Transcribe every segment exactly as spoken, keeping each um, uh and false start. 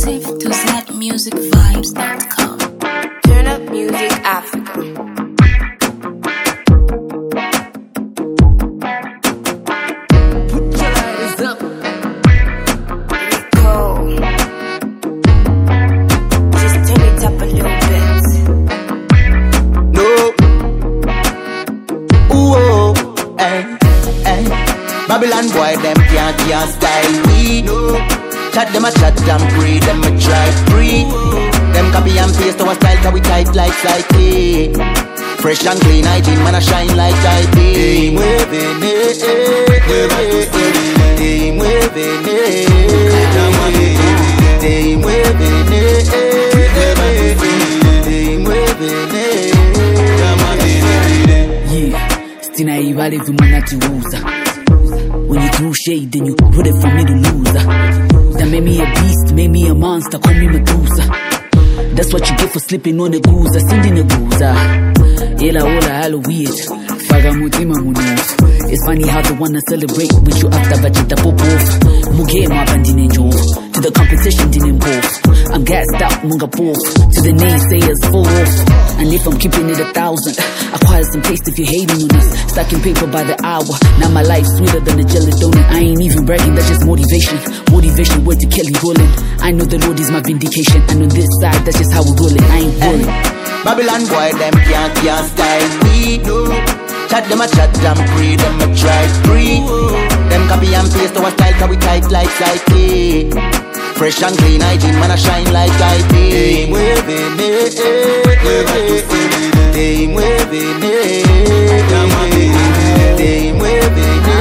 exclusive to zap music vibes dot com. Turn up music Africa. Babylon boy, them can't, can't style we. No. Chat them a chat and pray, them a try free. Them copy and paste our style, cause we tight like Psyche. Fresh and clean hygiene, man a shine like I be. Hey, muevene, eh, eh, hey, muevene, hey, muevene, hey, muevene. Yeah, stina ibale vimuna tiuza. When you threw shade, then you put it for me to lose. That made me a beast, made me a monster, call me Medusa. That's what you get for slipping on the guza, sending the guza. Ela ola Halloween, faga mutima munof. It's funny how they wanna celebrate with you after vegeta pop off. Muge ma bandine jo, to the competition didn't involve. I'm gassed out, munga poof, to the naysayers full off. And if I'm keeping it a thousand, acquire some taste if you're hating on us. Stacking paper by the hour, now my life's sweeter than a jelly donut. I ain't even bragging, that's just motivation. Motivation, word to Kelly Rowland. I know the Lord is my vindication, and on this side, that's just how we roll it. I ain't rolling. Babylon boy, them can't, can't style we. No. Chat them a chat and pray, them a try free. Them copy and paste our style, cause we tight like Psyche. Fresh and clean hygiene, man a shine like I be. Hey, muevene, hey, muevene, hey, muevene,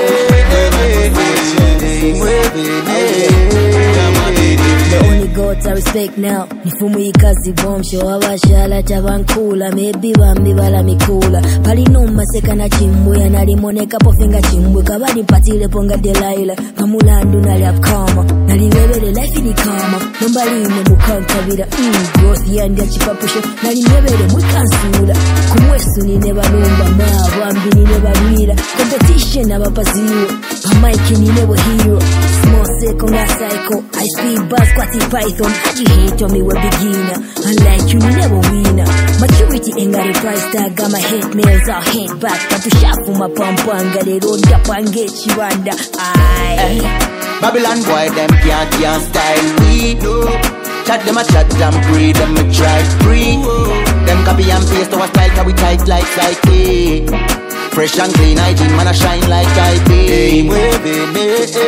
hey, muevene. The only gods I respect now Nifumu ikazi bombsho Awashala chavankula Maybe bambi bala mikula Palinuma seka na chimbwe Nalimoneka pofinga chimbwe Kabadi patile ponga delaila Pamulandu nali apkama Nalimebele life ni kama Nombaline mukankabira mm, Growth yandi achipapusho Nalimebele mwikansula Kumwesu ni nebalumba Mabambi ni nebalwira Competition abapaziwa Pamaiki ni nebo hero Small seko nga psycho I speed buzz kwati python Haji hate on me we beginner Unlike you never winner Maturity ain't got a price tag Got my hate mails I'll hate back Katu shafu mapampanga They don't up and get you under Aye Babylon boy them can't can't style we. No. Chat them a chat and pray, them a try free. Them copy and paste our style cause we tight like Psyche. Fresh and clean hygiene, man a shine like I be. Hey, muevene,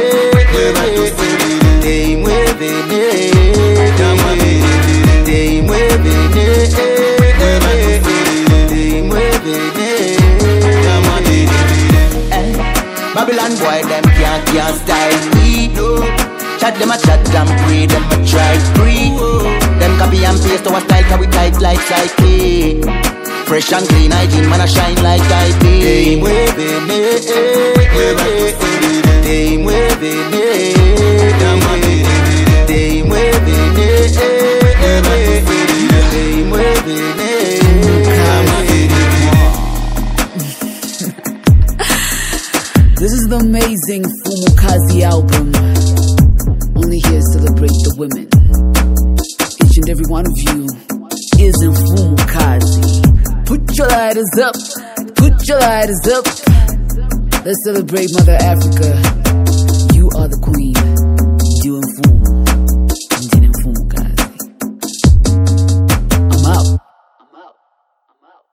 hey, muevene, hey, muevene, hey, muevene. Babylon boy, them can't, can't style we. No. Chat them a chat and pray, them a try free. Them copy and paste our style cause we tight like Psyche. Fresh and clean hygiene, man a shine like I be. Hey, muevene, hey, muevene, hey, muevene, hey, muevene. This is the amazing Fumukazi album. Only here to celebrate the women. Each and every one of you is in Fumukazi. Put your lighters up, put your lighters up. Let's celebrate Mother Africa.